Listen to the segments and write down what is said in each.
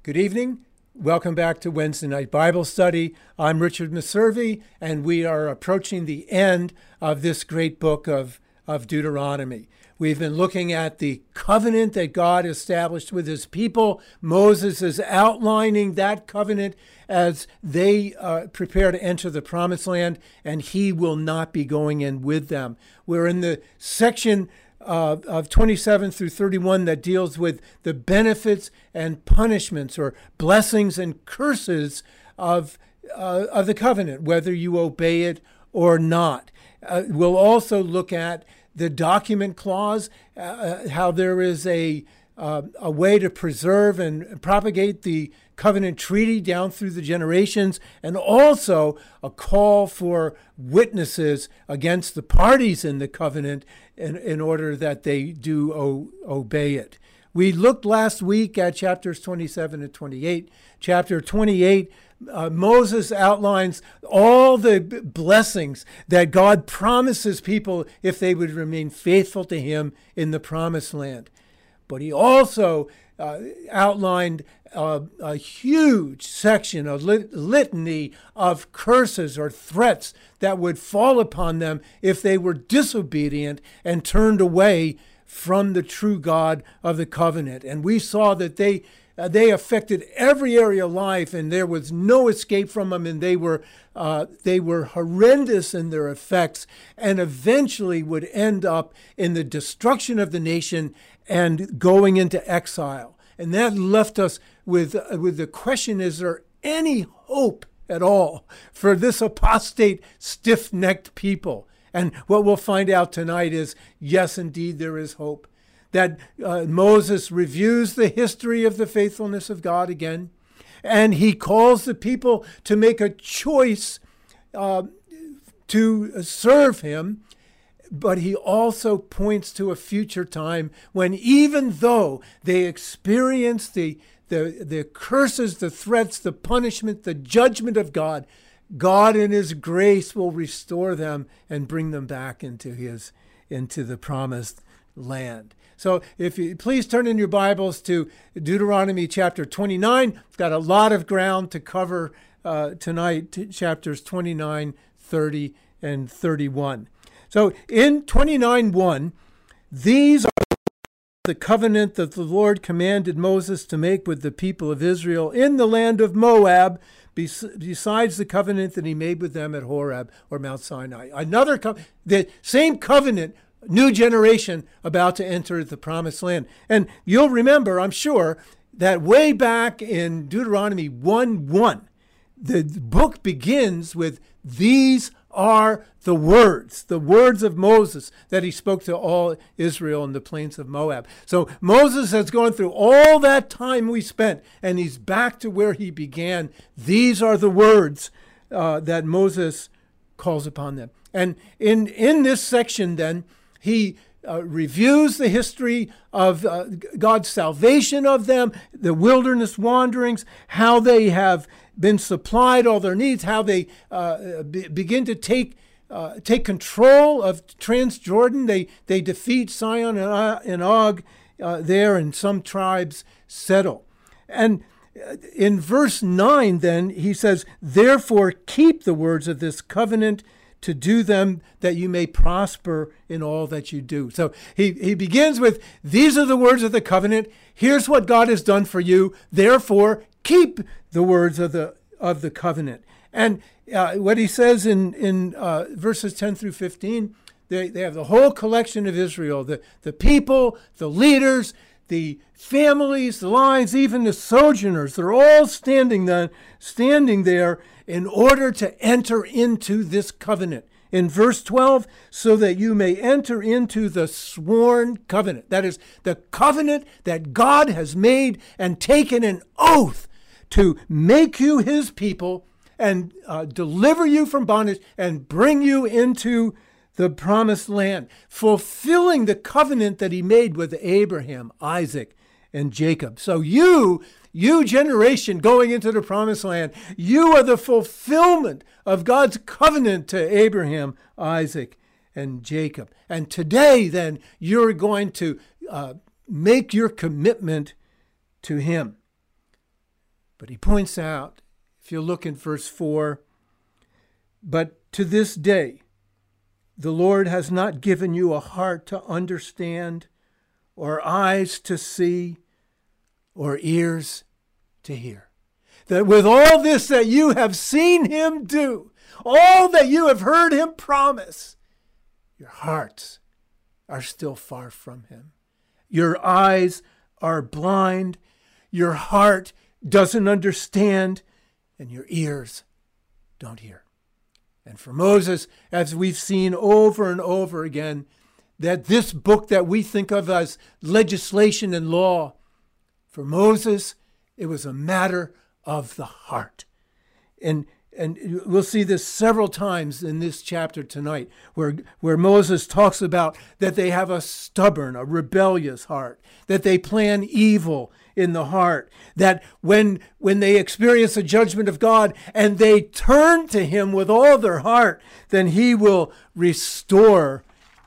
Good evening. Welcome back to Wednesday Night Bible Study. I'm Richard Meservey, and we are approaching the end of this great book of Deuteronomy. We've been looking at the covenant that God established with his people. Moses is outlining that covenant as they prepare to enter the promised land, and he will not be going in with them. We're in the section of 27 through 31 that deals with the benefits and punishments, or blessings and curses of the covenant, whether you obey it or not. We'll also look at the document clause, how there is a way to preserve and propagate the covenant treaty down through the generations, and also a call for witnesses against the parties in the covenant in order that they do obey it. We looked last week at chapters 27 and 28. Chapter 28, Moses outlines all the blessings that God promises people if they would remain faithful to him in the promised land. But he also outlined a huge section, a litany of curses or threats that would fall upon them if they were disobedient and turned away from the true God of the covenant. And we saw that they affected every area of life, and there was no escape from them, and they were horrendous in their effects, and eventually would end up in the destruction of the nation and going into exile. And that left us with the question, is there any hope at all for this apostate, stiff-necked people? And what we'll find out tonight is, yes, indeed, there is hope. That Moses reviews the history of the faithfulness of God again, and he calls the people to make a choice to serve him. But he also points to a future time when, even though they experience the curses, the threats, the punishment, the judgment of God, God in his grace will restore them and bring them back into the promised land. So if you please turn in your Bibles to Deuteronomy chapter 29. We've got a lot of ground to cover tonight, chapters 29, 30, and 31. So in 29:1, these are the covenant that the Lord commanded Moses to make with the people of Israel in the land of Moab, besides the covenant that he made with them at Horeb, or Mount Sinai. The same covenant, new generation about to enter the promised land. And you'll remember, I'm sure, that way back in Deuteronomy 1:1, the book begins with, these are the words of Moses that he spoke to all Israel in the plains of Moab. So Moses has gone through all that time we spent, and he's back to where he began. These are the words that Moses calls upon them. And in this section, then, he reviews the history of God's salvation of them, the wilderness wanderings, how they have been supplied all their needs, how they begin to take control of Transjordan. They defeat Sihon and Og there, and some tribes settle. And in verse 9, then, he says, therefore keep the words of this covenant to do them, that you may prosper in all that you do. So he begins with, these are the words of the covenant. Here's what God has done for you. Therefore, keep the words of the covenant. And what he says in verses 10 through 15, they have the whole collection of Israel, the people, the leaders, the families, the lines, even the sojourners. They're all standing there in order to enter into this covenant. In verse 12, so that you may enter into the sworn covenant. That is the covenant that God has made and taken an oath to make you his people and deliver you from bondage and bring you into the promised land, fulfilling the covenant that he made with Abraham, Isaac, and Jacob. So you generation going into the promised land, you are the fulfillment of God's covenant to Abraham, Isaac, and Jacob. And today, then, you're going to make your commitment to him. But he points out, if you look in verse 4, but to this day, the Lord has not given you a heart to understand, or eyes to see, or ears to hear. That with all this that you have seen him do, all that you have heard him promise, your hearts are still far from him. Your eyes are blind, your heart doesn't understand, and your ears don't hear. And for Moses, as we've seen over and over again, that this book that we think of as legislation and law, for Moses, it was a matter of the heart. And we'll see this several times in this chapter tonight, where Moses talks about that they have a stubborn, a rebellious heart, that they plan evil in the heart, that when they experience the judgment of God and they turn to him with all their heart, then he will restore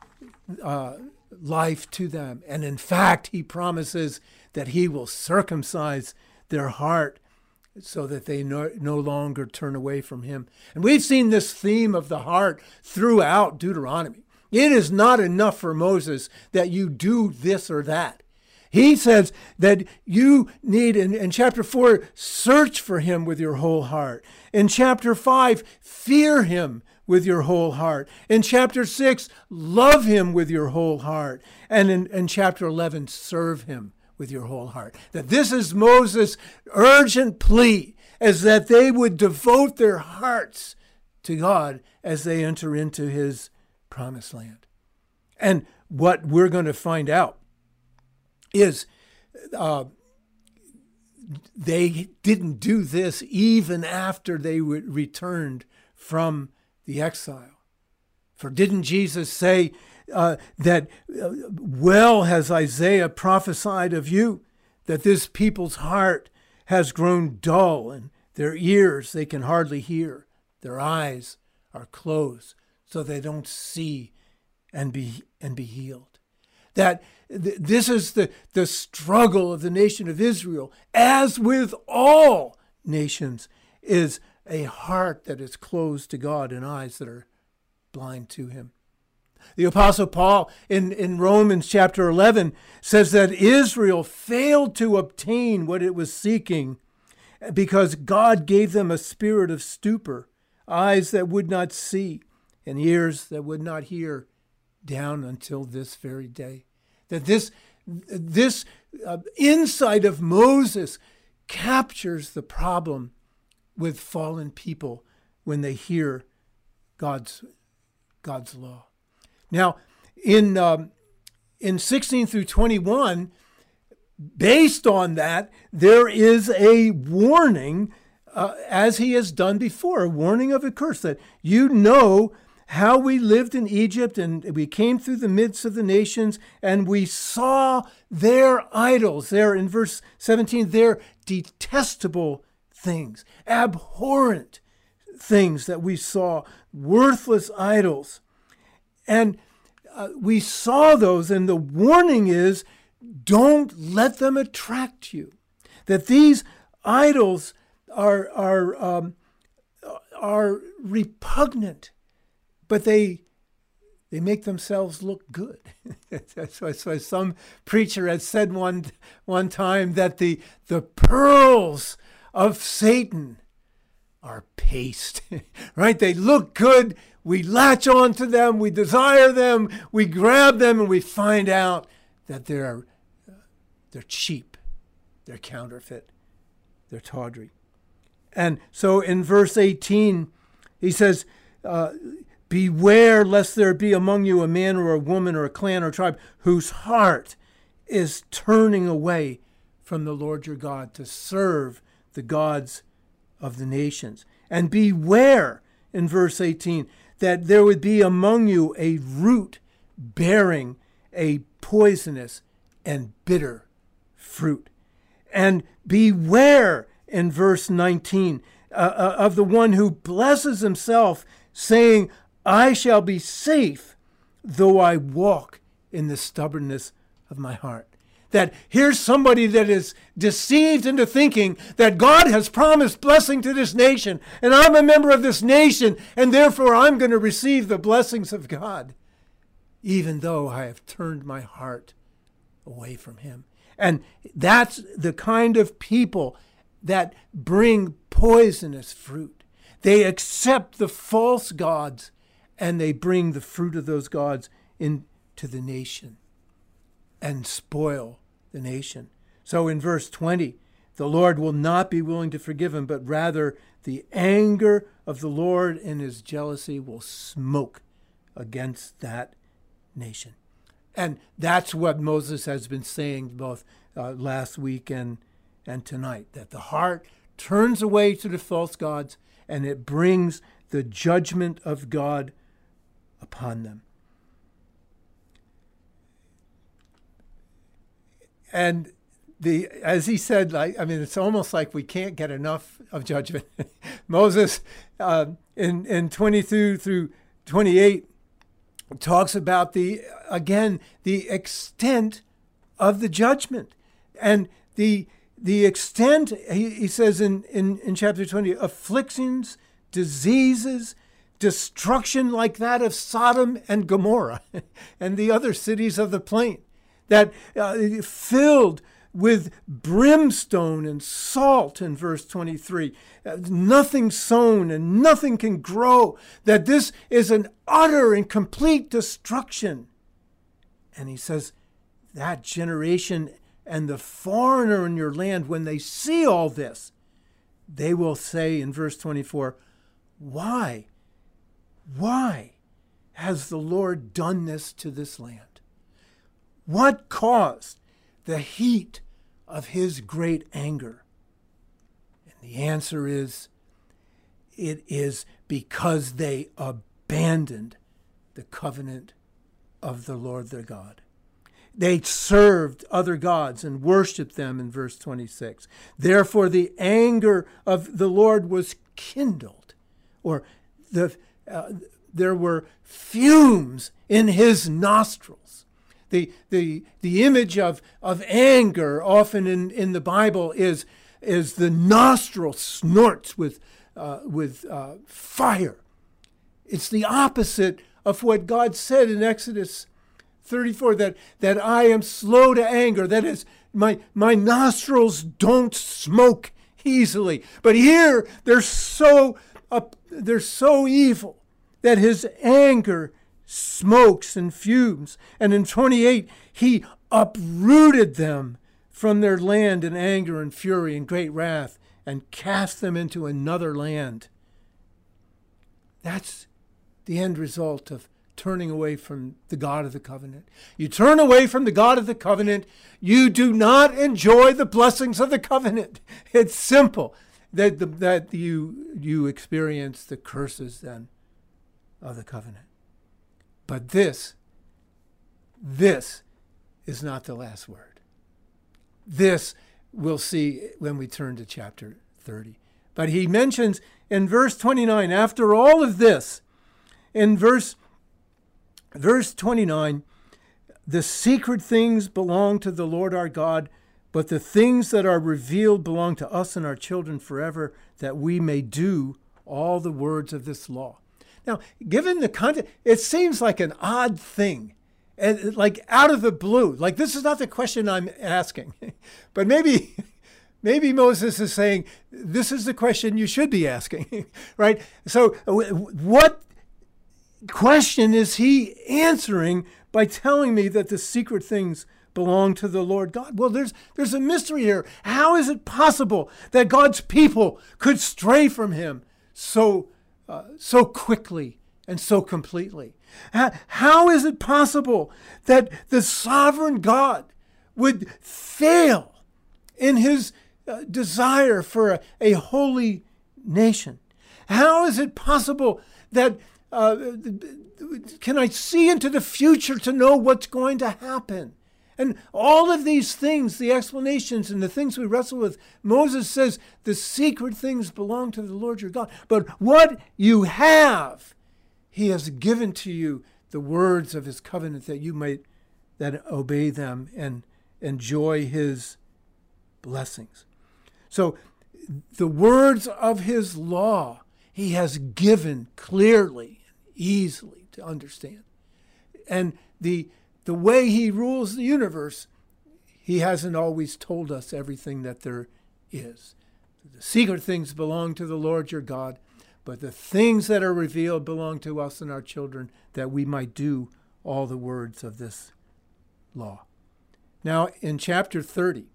life to them. And in fact, he promises that he will circumcise their heart so that they no longer turn away from him. And we've seen this theme of the heart throughout Deuteronomy. It is not enough for Moses that you do this or that. He says that you need, in chapter 4, search for him with your whole heart. In chapter 5, fear him with your whole heart. In chapter 6, love him with your whole heart. And in chapter 11, serve him with your whole heart. That this is Moses' urgent plea, is that they would devote their hearts to God as they enter into his promised land. And what we're going to find out is they didn't do this even after they returned from the exile. For didn't Jesus say that well has Isaiah prophesied of you, that this people's heart has grown dull, and their ears they can hardly hear, their eyes are closed, so they don't see and be healed. That this is the struggle of the nation of Israel, as with all nations, is a heart that is closed to God and eyes that are blind to him. The Apostle Paul in Romans chapter 11 says that Israel failed to obtain what it was seeking because God gave them a spirit of stupor, eyes that would not see and ears that would not hear, down until this very day. That this insight of Moses captures the problem with fallen people when they hear God's law. Now, in 16 through 21, based on that, there is a warning, as he has done before, a warning of a curse, that you know how we lived in Egypt, and we came through the midst of the nations, and we saw their idols. There in verse 17, their detestable things, abhorrent things that we saw, worthless idols. And we saw those, and the warning is, don't let them attract you. That these idols are repugnant, but they make themselves look good. That's why some preacher had said one time that the pearls of Satan are paste, right? They look good. We latch on to them. We desire them. We grab them, and we find out that they're cheap. They're counterfeit. They're tawdry. And so in verse 18, he says, beware lest there be among you a man or a woman or a clan or tribe whose heart is turning away from the Lord your God to serve the gods of the nations. And beware, in verse 18, that there would be among you a root bearing a poisonous and bitter fruit. And beware, in verse 19, of the one who blesses himself, saying, I shall be safe, though I walk in the stubbornness of my heart. that here's somebody that is deceived into thinking that God has promised blessing to this nation, and I'm a member of this nation, and therefore I'm going to receive the blessings of God, even though I have turned my heart away from him. And that's the kind of people that bring poisonous fruit. They accept the false gods, and they bring the fruit of those gods into the nation and spoil the nation. So in verse 20, the Lord will not be willing to forgive him, but rather the anger of the Lord in his jealousy will smoke against that nation. And that's what Moses has been saying both last week and tonight, that the heart turns away to the false gods and it brings the judgment of God upon them. And as he said, it's almost like we can't get enough of judgment. Moses, in 22 through 28, talks about the extent of the judgment. And the extent, he says in chapter 20, afflictions, diseases, destruction like that of Sodom and Gomorrah and the other cities of the plain, that filled with brimstone and salt in verse 23. Nothing sown and nothing can grow, that this is an utter and complete destruction. And he says, that generation and the foreigner in your land, when they see all this, they will say in verse 24, why has the Lord done this to this land? What caused the heat of his great anger? And the answer is, it is because they abandoned the covenant of the Lord their God. They served other gods and worshiped them in verse 26. Therefore, the anger of the Lord was kindled, or there were fumes in his nostrils. The image of anger often in the Bible is the nostril snorts with fire. It's the opposite of what God said in Exodus 34, that I am slow to anger. That is, my nostrils don't smoke easily. But here they're so evil that his anger smokes and fumes. And in 28, he uprooted them from their land in anger and fury and great wrath and cast them into another land. That's the end result of turning away from the God of the covenant. You turn away from the God of the covenant, you do not enjoy the blessings of the covenant. It's simple. That you experience the curses then of the covenant. But this is not the last word. This we'll see when we turn to chapter 30. But he mentions in verse 29, after all of this, in verse 29, the secret things belong to the Lord our God, but the things that are revealed belong to us and our children forever, that we may do all the words of this law. Now, given the context, it seems like an odd thing, and like out of the blue. Like, this is not the question I'm asking. But maybe Moses is saying, this is the question you should be asking, right? So what question is he answering by telling me that the secret things belong to the Lord God? Well, there's a mystery here. How is it possible that God's people could stray from him so quickly and so completely? How is it possible that the sovereign God would fail in his desire for a holy nation? How is it possible that can I see into the future to know what's going to happen? And all of these things, the explanations and the things we wrestle with, Moses says the secret things belong to the Lord your God. But what you have, he has given to you the words of his covenant that you might obey them and enjoy his blessings. So the words of his law he has given clearly, easily to understand. And the way he rules the universe, he hasn't always told us everything that there is. The secret things belong to the Lord your God, but the things that are revealed belong to us and our children, that we might do all the words of this law. Now, in chapter 30,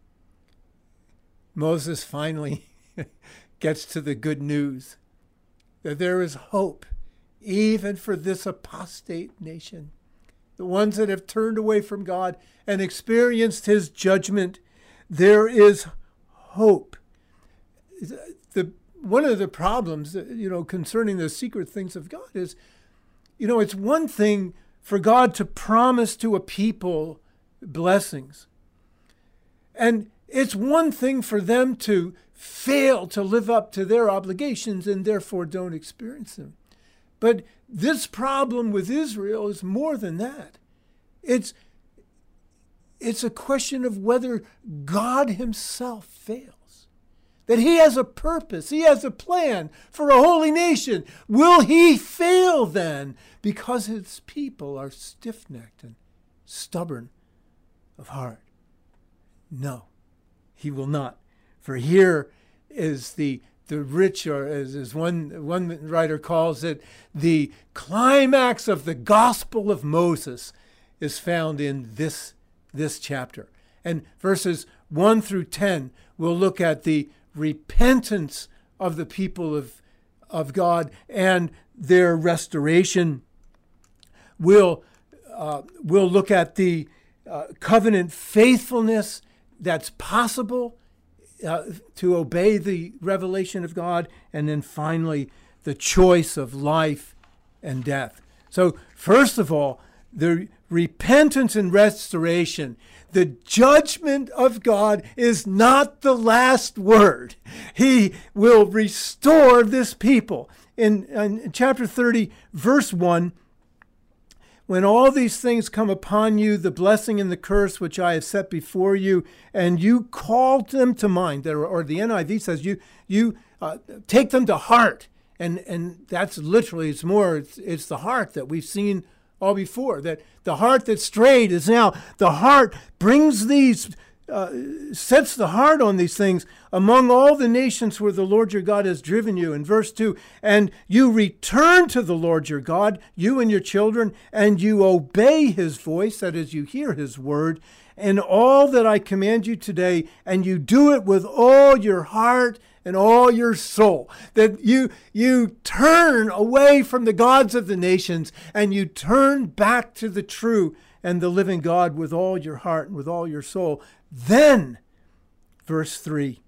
Moses finally gets to the good news that there is hope even for this apostate nation, the ones that have turned away from God and experienced his judgment. There is hope. One of the problems, concerning the secret things of God is, it's one thing for God to promise to a people blessings. And it's one thing for them to fail to live up to their obligations and therefore don't experience them. But this problem with Israel is more than that. It's a question of whether God himself fails. That he has a purpose, he has a plan for a holy nation. Will he fail then because his people are stiff-necked and stubborn of heart? No, he will not. For here is the rich, or as one writer calls it, the climax of the gospel of Moses is found in this chapter. And verses 1 through 10 will look at the repentance of the people of God and their restoration. We'll look at the covenant faithfulness that's possible to obey the revelation of God, and then finally the choice of life and death. So first of all, the repentance and restoration. The judgment of God is not the last word. He will restore this people. In chapter 30, verse 1, when all these things come upon you, the blessing and the curse which I have set before you, and you call them to mind, or the NIV says you take them to heart. And that's literally, it's the heart that we've seen all before, that the heart that strayed is now, the heart brings these, sets the heart on these things among all the nations where the Lord your God has driven you. In verse 2, and you return to the Lord your God, you and your children, and you obey his voice, that is, you hear his word, and all that I command you today, and you do it with all your heart and all your soul, that you turn away from the gods of the nations and you turn back to the true and the living God with all your heart and with all your soul. Then, verse 3,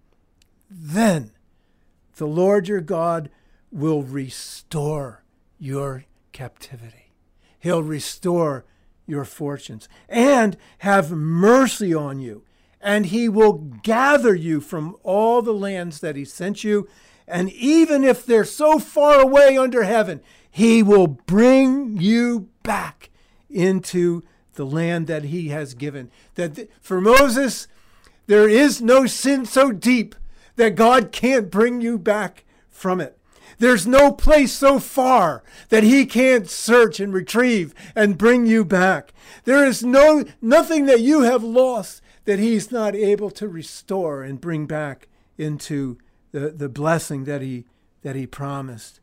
then the Lord your God will restore your captivity. He'll restore your fortunes and have mercy on you. And he will gather you from all the lands that he sent you. And even if they're so far away under heaven, he will bring you back into the land that he has given. That for Moses, there is no sin so deep that God can't bring you back from it. There's no place so far that he can't search and retrieve and bring you back. There is nothing that you have lost that he's not able to restore and bring back into the blessing that he promised.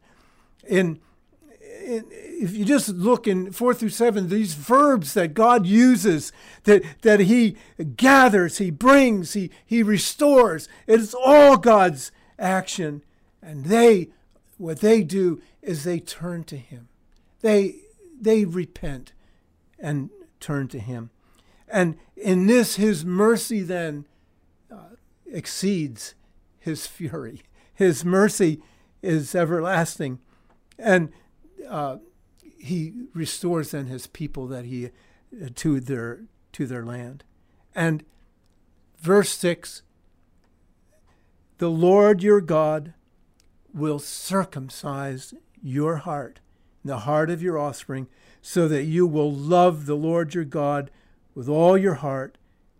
If you just look in 4 through 7, these verbs that God uses, that he gathers, he brings, he restores, it is all God's action. And what they do is they turn to him. They repent and turn to him. And in this, his mercy then exceeds his fury. His mercy is everlasting. And he restores then his people that he to their land. And verse 6, the Lord your God will circumcise your heart, the heart of your offspring, so that you will love the Lord your God with all your heart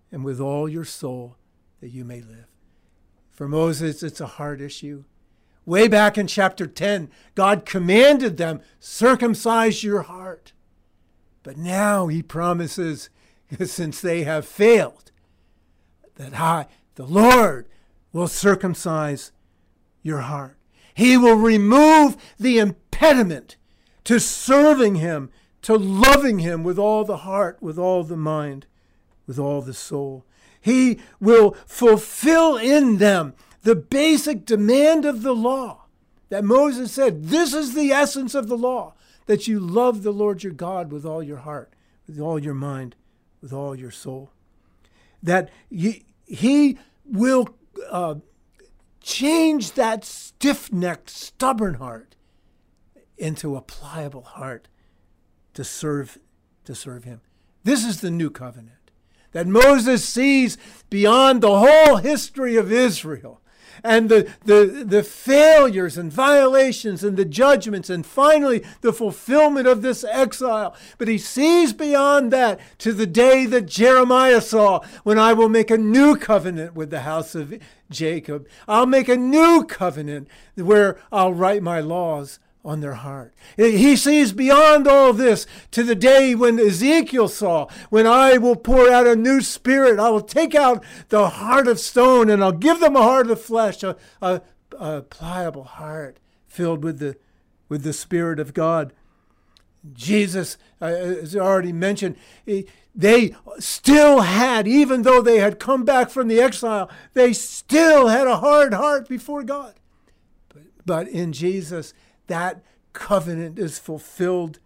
and with all your soul, that you may live. For Moses, it's a heart issue. Way back in chapter 10, God commanded them, circumcise your heart. But now he promises, since they have failed, that the Lord will circumcise your heart. He will remove the impediment to serving him, to loving him with all the heart, with all the mind, with all the soul. He will fulfill in them the basic demand of the law that Moses said, this is the essence of the law, that you love the Lord your God with all your heart, with all your mind, with all your soul. That he will change that stiff-necked, stubborn heart into a pliable heart to serve him. This is the new covenant that Moses sees beyond the whole history of Israel and the failures and violations and the judgments and finally the fulfillment of this exile. But he sees beyond that to the day that Jeremiah saw, when I will make a new covenant with the house of Jacob. I'll make a new covenant where I'll write my laws on their heart. He sees beyond all this to the day when Ezekiel saw, when I will pour out a new spirit. I will take out the heart of stone and I'll give them a heart of flesh, a pliable heart filled with the Spirit of God. Jesus, as I already mentioned, they still had, even though they had come back from the exile, they still had a hard heart before God. But in Jesus, that covenant is fulfilled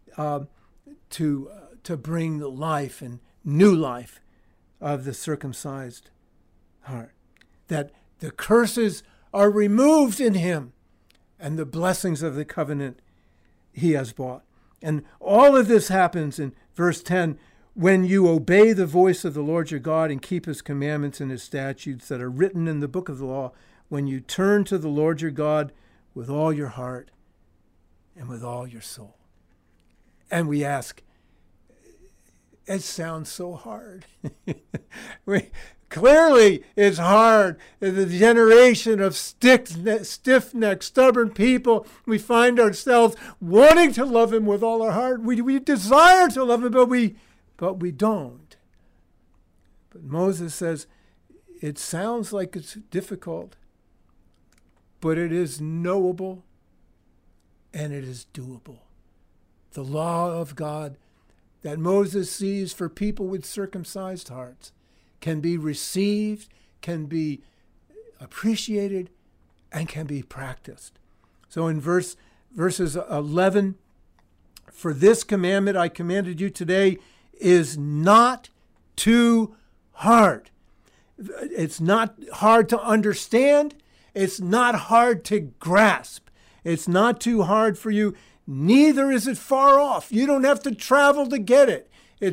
to bring the life and new life of the circumcised heart. That the curses are removed in him and the blessings of the covenant he has bought. And all of this happens in verse 10, when you obey the voice of the Lord your God and keep his commandments and his statutes that are written in the book of the law, when you turn to the Lord your God with all your heart and with all your soul. And we ask, it sounds so hard. Clearly, it's hard. The generation of stiff-necked, stubborn people, we find ourselves wanting to love him with all our heart. We desire to love him, but we don't. But Moses says, it sounds like it's difficult, but it is knowable and it is doable. The law of God that Moses sees for people with circumcised hearts can be received, can be appreciated, and can be practiced. So in verses 11, for this commandment I commanded you today is not too hard. It's not hard to understand. It's not hard to grasp. It's not too hard for you. Neither is it far off. You don't have to travel to get it.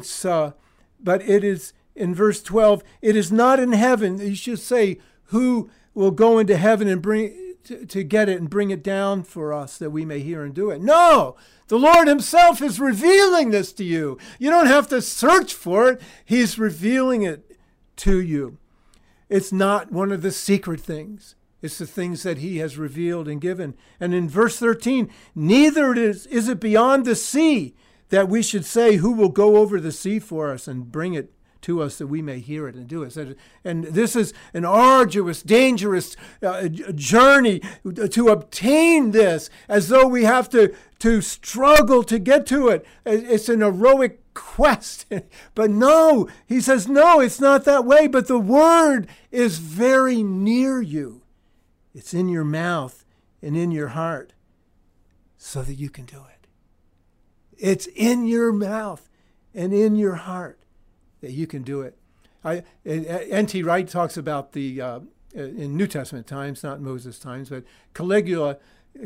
But it is, in verse 12, it is not in heaven. You should say, who will go into heaven and bring to get it and bring it down for us that we may hear and do it? No, the Lord himself is revealing this to you. You don't have to search for it. He's revealing it to you. It's not one of the secret things. It's the things that he has revealed and given. And in verse 13, neither is it beyond the sea that we should say, who will go over the sea for us and bring it to us that we may hear it and do it. And this is an arduous, dangerous journey to obtain this, as though we have to struggle to get to it. It's an heroic quest. But no, he says, no, it's not that way. But the word is very near you. It's in your mouth and in your heart so that you can do it. It's in your mouth and in your heart that you can do it. N.T. Wright talks about in New Testament times, not Moses times, but Caligula,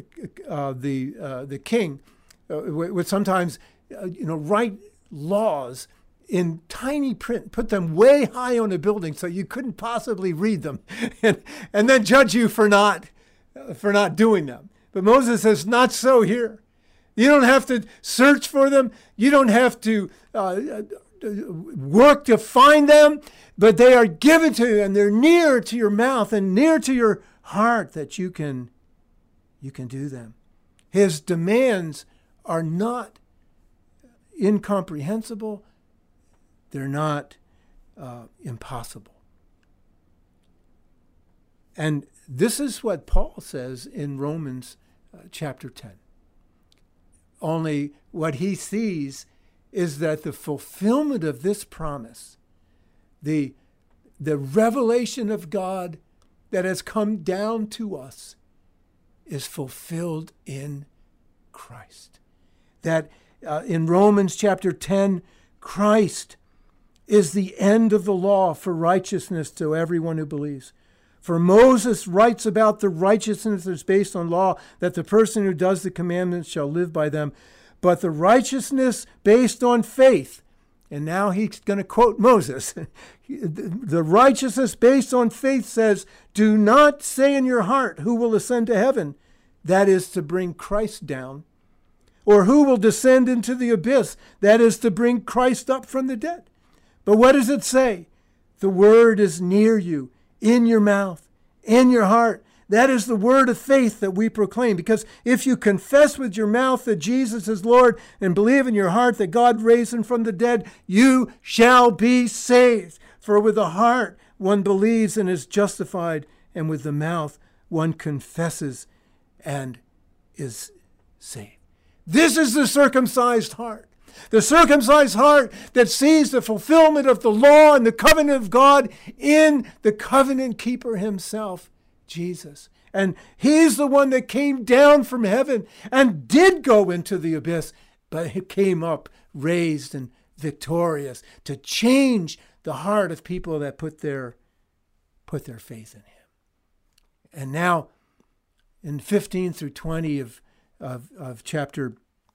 the king, would sometimes write laws in tiny print, put them way high on a building so you couldn't possibly read them, and then judge you for not doing them. But Moses says, not so here. You don't have to search for them. You don't have to work to find them, but they are given to you, and they're near to your mouth and near to your heart that you can do them. His demands are not incomprehensible. They're not impossible. And this is what Paul says in Romans chapter 10. Only what he sees is that the fulfillment of this promise, the revelation of God that has come down to us, is fulfilled in Christ. That in Romans chapter 10, Christ is the end of the law for righteousness to everyone who believes. For Moses writes about the righteousness that's based on law, that the person who does the commandments shall live by them. But the righteousness based on faith, and now he's going to quote Moses, the righteousness based on faith says, do not say in your heart, who will ascend to heaven? That is to bring Christ down. Or who will descend into the abyss? That is to bring Christ up from the dead. But what does it say? The word is near you, in your mouth, in your heart. That is the word of faith that we proclaim. Because if you confess with your mouth that Jesus is Lord and believe in your heart that God raised him from the dead, you shall be saved. For with the heart one believes and is justified, and with the mouth one confesses and is saved. This is the circumcised heart. The circumcised heart that sees the fulfillment of the law and the covenant of God in the covenant keeper himself, Jesus. And he's the one that came down from heaven and did go into the abyss, but he came up raised and victorious to change the heart of people that put their faith in him. And now in 15 through 20 of chapter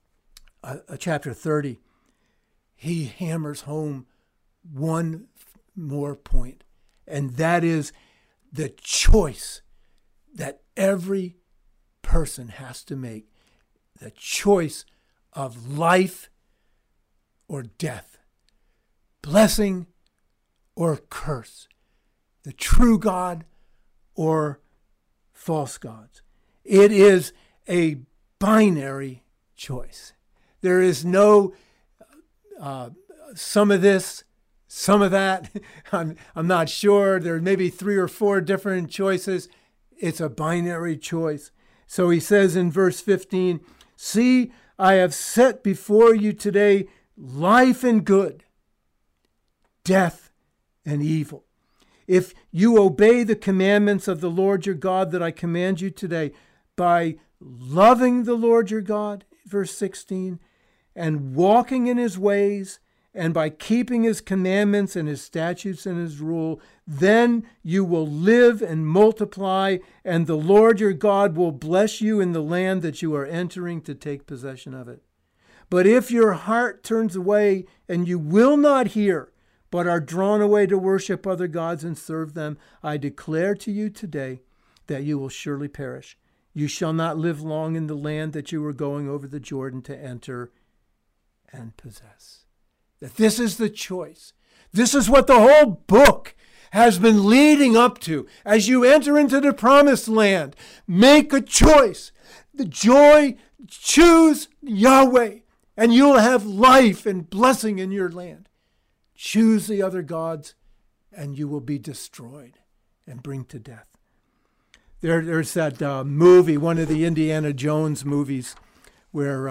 30, he hammers home one more point, and that is the choice that every person has to make, the choice of life or death, blessing or curse, the true God or false gods. It is a binary choice. There is no some of this, some of that. I'm not sure. There may be 3 or 4 different choices. It's a binary choice. So he says in verse 15, see, I have set before you today life and good, death and evil. If you obey the commandments of the Lord your God that I command you today, by loving the Lord your God, verse 16, and walking in his ways, and by keeping his commandments and his statutes and his rule, then you will live and multiply, and the Lord your God will bless you in the land that you are entering to take possession of it. But if your heart turns away and you will not hear, but are drawn away to worship other gods and serve them, I declare to you today that you will surely perish. You shall not live long in the land that you are going over the Jordan to enter and possess. That this is the choice. This is what the whole book has been leading up to. As you enter into the promised land, make a choice. The joy, choose Yahweh, and you'll have life and blessing in your land. Choose the other gods, and you will be destroyed and bring to death. There's that movie, one of the Indiana Jones movies, where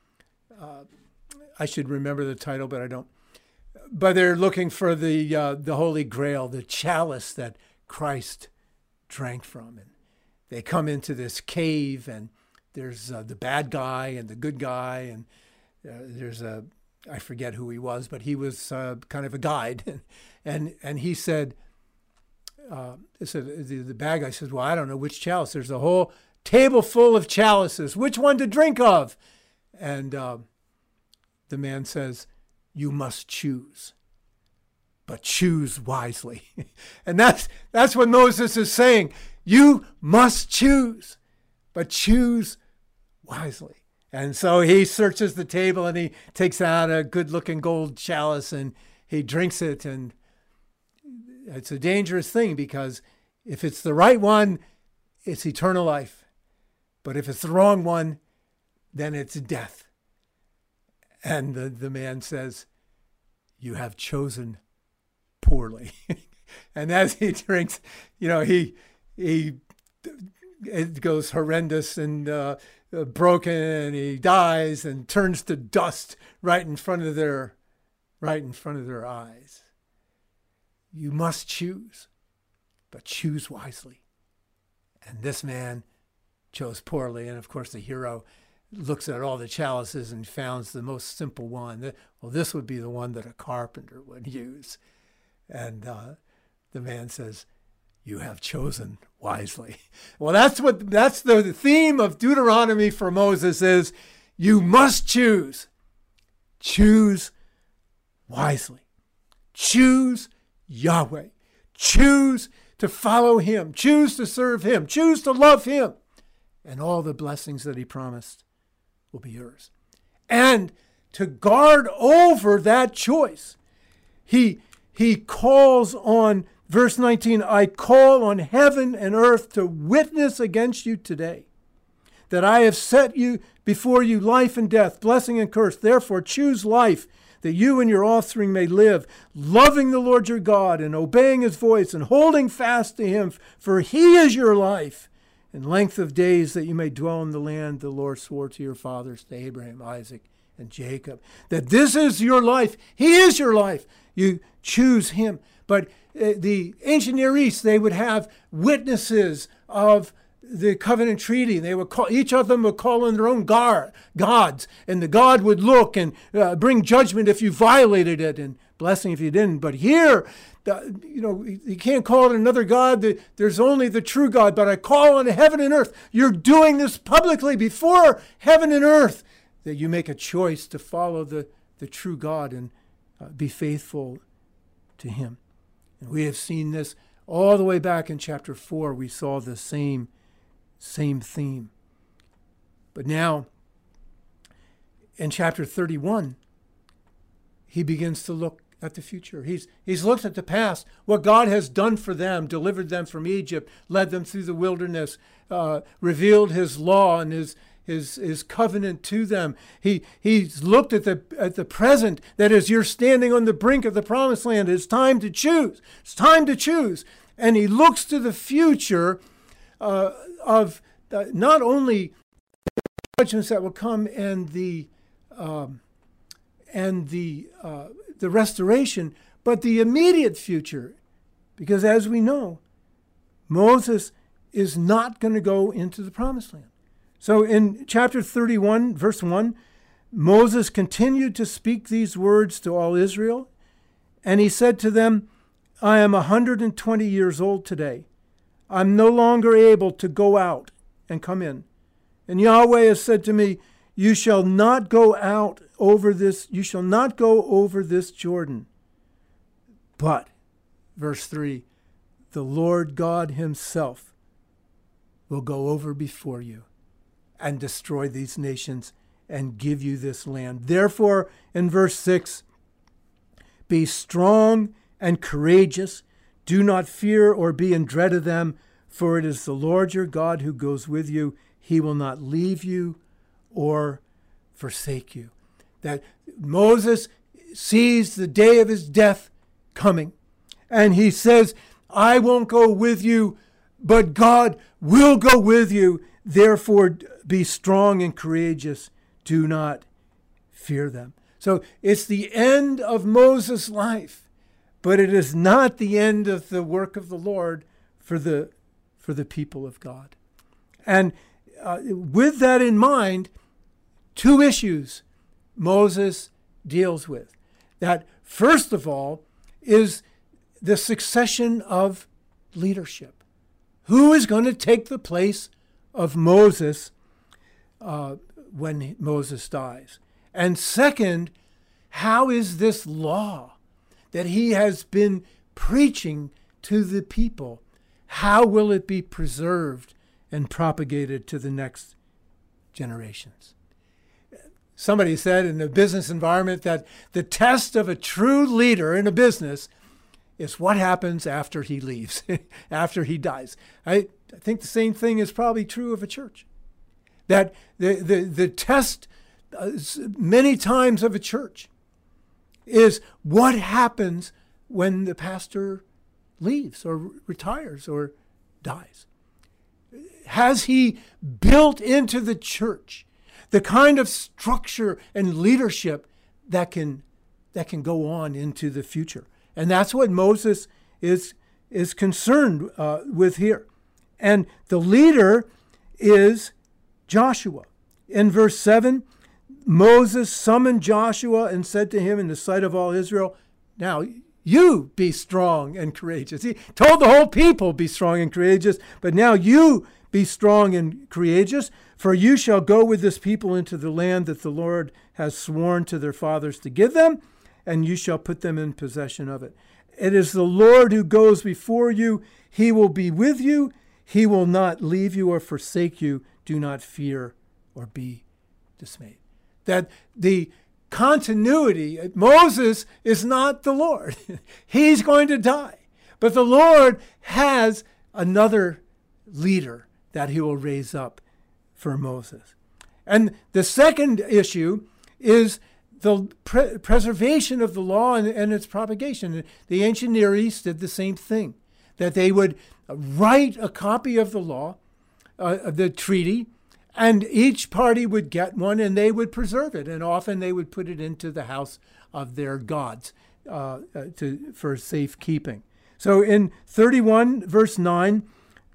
I should remember the title, but I don't. But they're looking for the Holy Grail, the chalice that Christ drank from. And they come into this cave, and there's the bad guy and the good guy, and there's I forget who he was, but he was kind of a guide. and he said, the bad guy says, well, I don't know which chalice. There's a whole table full of chalices. Which one to drink of? And the man says, you must choose, but choose wisely. And that's what Moses is saying. You must choose, but choose wisely. And so he searches the table and he takes out a good-looking gold chalice and he drinks it. And it's a dangerous thing, because if it's the right one, it's eternal life. But if it's the wrong one, then it's death. And the man says, "You have chosen poorly." And as he drinks, it goes horrendous and broken, and he dies and turns to dust right in front of their eyes. You must choose, but choose wisely. And this man chose poorly. And of course, the hero looks at all the chalices and finds the most simple one. Well, this would be the one that a carpenter would use. And the man says, "You have chosen wisely." Well, that's the theme of Deuteronomy for Moses is, you must choose. Choose wisely. Choose Yahweh. Choose to follow him. Choose to serve him. Choose to love him. And all the blessings that he promised will be yours. And to guard over that choice, he calls on, verse 19, "I call on heaven and earth to witness against you today, that I have set you before you life and death, blessing and curse. Therefore choose life, that you and your offspring may live, loving the Lord your God and obeying his voice and holding fast to him, for he is your life, and length of days, that you may dwell in the land the Lord swore to your fathers, to Abraham, Isaac, and Jacob." That this is your life. He is your life. You choose him. But the ancient Near East, they would have witnesses of the covenant treaty. They would call, each of them would call in their own gods, and the god would look and bring judgment if you violated it, and blessing if you didn't. But here, you can't call it another god. There's only the true God. But I call on heaven and earth. You're doing this publicly before heaven and earth, that you make a choice to follow the true God and be faithful to him. And we have seen this all the way back in chapter 4. We saw the same theme. But now, in chapter 31, he begins to look at the future. He's looked at the past, what God has done for them, delivered them from Egypt, led them through the wilderness, revealed his law and his covenant to them. He's looked at the present, that is, you're standing on the brink of the promised land. It's time to choose. It's time to choose. And he looks to the future of not only judgments that will come and the restoration, but the immediate future. Because as we know, Moses is not going to go into the promised land. So in chapter 31, verse 1, Moses continued to speak these words to all Israel, and he said to them, "I am 120 years old today. I'm no longer able to go out and come in. And Yahweh has said to me, you shall not go over this Jordan. But," verse 3, "the Lord God himself will go over before you and destroy these nations and give you this land. Therefore," in verse 6, "be strong and courageous. Do not fear or be in dread of them, for it is the Lord your God who goes with you. He will not leave you or forsake you." That Moses sees the day of his death coming, and he says, "I won't go with you, but God will go with you. Therefore, be strong and courageous. Do not fear them." So it's the end of Moses' life, but it is not the end of the work of the Lord for the people of God. And with that in mind, two issues Moses deals with. That, first of all, is the succession of leadership. Who is going to take the place of Moses when Moses dies? And second, how is this law that he has been preaching to the people, how will it be preserved and propagated to the next generations? Somebody said in a business environment that the test of a true leader in a business is what happens after he leaves, after he dies. I think the same thing is probably true of a church. That the test many times of a church is what happens when the pastor leaves or retires or dies. Has he built into the church the kind of structure and leadership that can go on into the future? And that's what Moses is concerned with here. And the leader is Joshua. In verse 7, Moses summoned Joshua and said to him in the sight of all Israel, now you be strong and courageous. He told the whole people, be strong and courageous, but now you be strong and courageous, for you shall go with this people into the land that the Lord has sworn to their fathers to give them, and you shall put them in possession of it. It is the Lord who goes before you. He will be with you. He will not leave you or forsake you. Do not fear or be dismayed. That the continuity, Moses is not the Lord. He's going to die. But the Lord has another leader that he will raise up for Moses. And the second issue is the preservation of the law and its propagation. The ancient Near East did the same thing, that they would write a copy of the law, the treaty, and each party would get one and they would preserve it. And often they would put it into the house of their gods for safekeeping. So in 31 verse 9,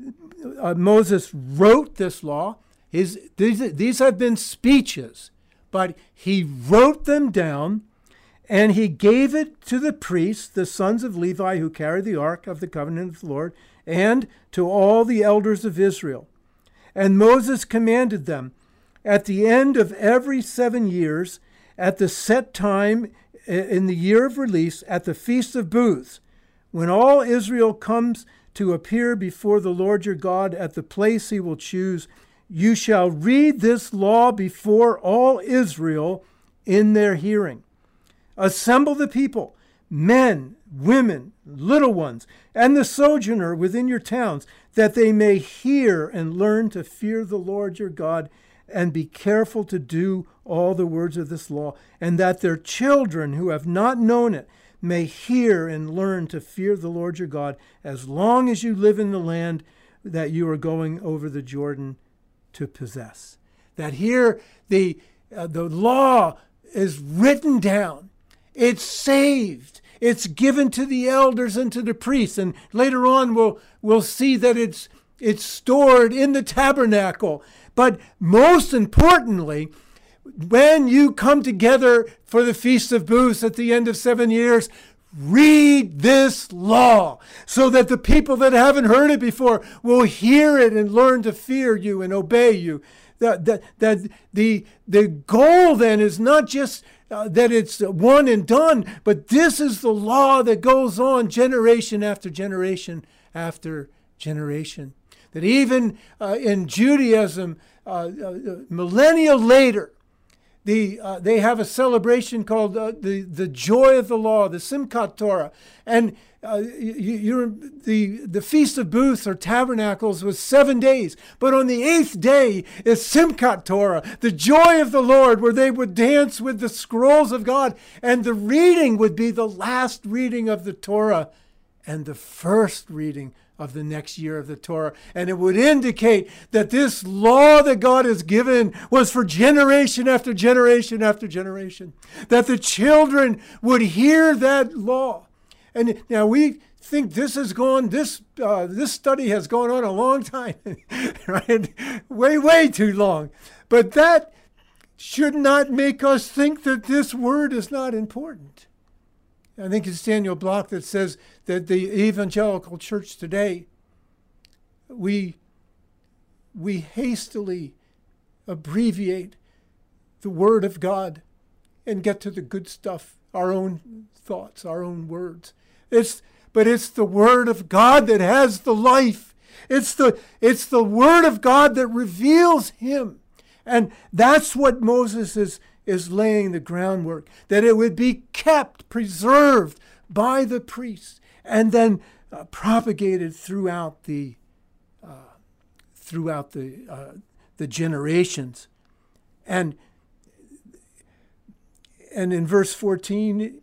Moses wrote this law. These have been speeches, but he wrote them down and he gave it to the priests, the sons of Levi, who carry the ark of the covenant of the Lord, and to all the elders of Israel. And Moses commanded them, at the end of every 7 years, at the set time in the year of release, at the Feast of Booths, when all Israel comes to appear before the Lord your God at the place he will choose, you shall read this law before all Israel in their hearing. Assemble the people, men, women, little ones, and the sojourner within your towns, that they may hear and learn to fear the Lord your God, and be careful to do all the words of this law, and that their children who have not known it may hear and learn to fear the Lord your God, as long as you live in the land that you are going over the Jordan to possess. That here the law is written down. It's saved. It's given to the elders and to the priests. And later on we'll see that it's stored in the tabernacle. But most importantly, when you come together for the Feast of Booths at the end of 7 years, read this law so that the people that haven't heard it before will hear it and learn to fear you and obey you. That the goal then is not just that it's one and done, but this is the law that goes on generation after generation after generation. That even in Judaism, millennia later, they have a celebration called the Joy of the Law, the Simchat Torah. And the Feast of Booths or Tabernacles was 7 days. But on the 8th day is Simchat Torah, the joy of the Lord, where they would dance with the scrolls of God. And the reading would be the last reading of the Torah and the first reading of the next year of the Torah. And it would indicate that this law that God has given was for generation after generation after generation. That the children would hear that law. And now we think this study has gone on a long time, right? Way too long. But that should not make us think that this word is not important. I think it's Daniel Block that says that the evangelical church today, we hastily abbreviate the word of God and get to the good stuff, our own thoughts, our own words. But it's the word of God that has the life. It's the word of God that reveals him. And that's what Moses is laying the groundwork, that it would be kept, preserved by the priests, and then propagated throughout the generations. And in verse 14,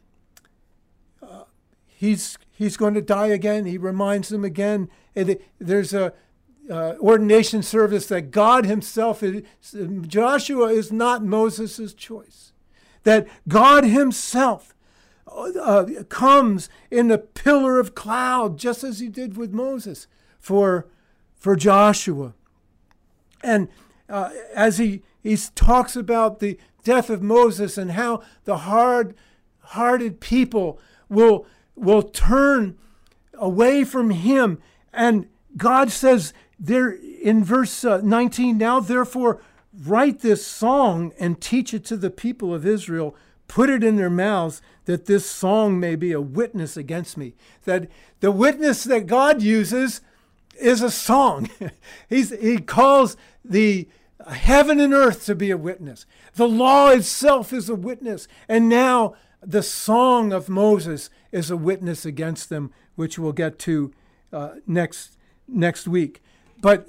he's going to die again. He reminds them again. There's a ordination service that God himself, Joshua is not Moses' choice. That God himself comes in a pillar of cloud, just as he did with Moses for Joshua. And as he talks about the death of Moses and how the hard-hearted people will turn away from him. And God says there in verse 19, now therefore write this song and teach it to the people of Israel. Put it in their mouths, that this song may be a witness against me. That the witness that God uses is a song. He calls the heaven and earth to be a witness. The law itself is a witness. And now the song of Moses is a witness against them, which we'll get to next week. But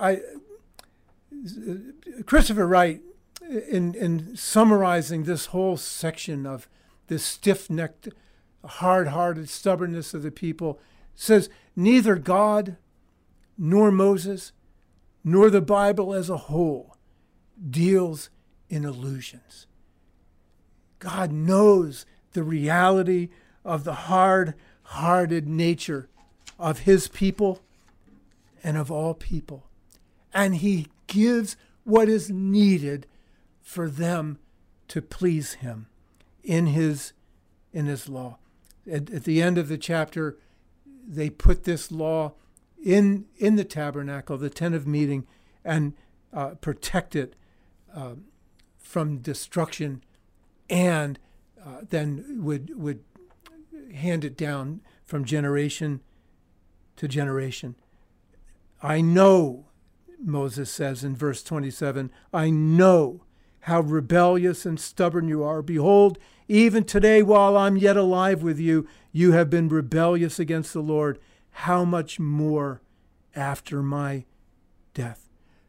Christopher Wright, in summarizing this whole section of this stiff-necked, hard-hearted stubbornness of the people, says neither God nor Moses nor the Bible as a whole deals in illusions. God knows the reality of the hard-hearted nature of his people and of all people. And he gives what is needed for them to please him in his law. At the end of the chapter, they put this law in the tabernacle, the tent of meeting, and protect it from destruction, and then would hand it down from generation to generation. I know, Moses says in verse 27, I know how rebellious and stubborn you are. Behold, even today while I'm yet alive with you, you have been rebellious against the Lord. How much more after my death?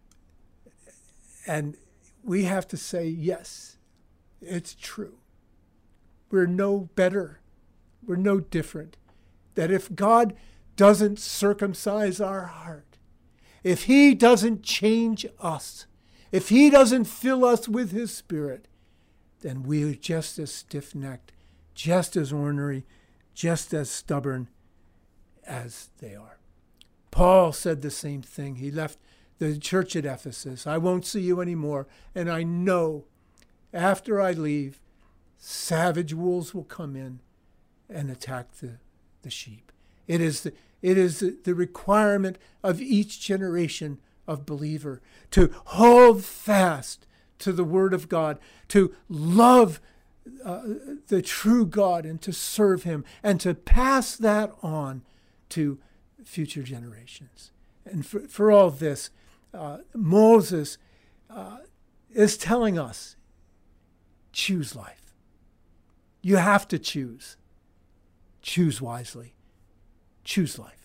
And we have to say, yes, it's true. We're no better. We're no different. That if God doesn't circumcise our heart, if he doesn't change us, if he doesn't fill us with his Spirit, then we are just as stiff-necked, just as ornery, just as stubborn as they are. Paul said the same thing. He left the church at Ephesus. I won't see you anymore. And I know after I leave, savage wolves will come in and attack the sheep. It is the requirement of each generation of believer to hold fast to the Word of God, to love the true God and to serve him, and to pass that on to future generations. And for all this, Moses is telling us, choose life. You have to choose. Choose wisely. Choose life.